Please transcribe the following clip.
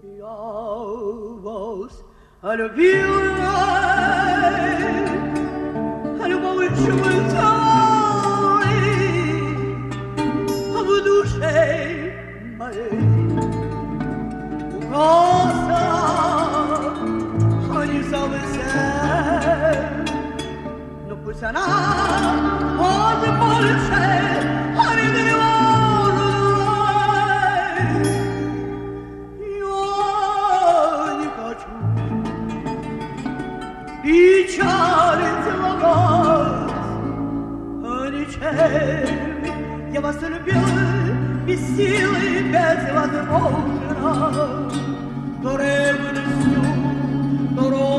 Я вас любила, любовь чудной в душе моей. Глаза, они зависят, но пусть она будет больше, они и чары целовать, а не чем. Я вас любила без силы, без возможно, до ревностью, до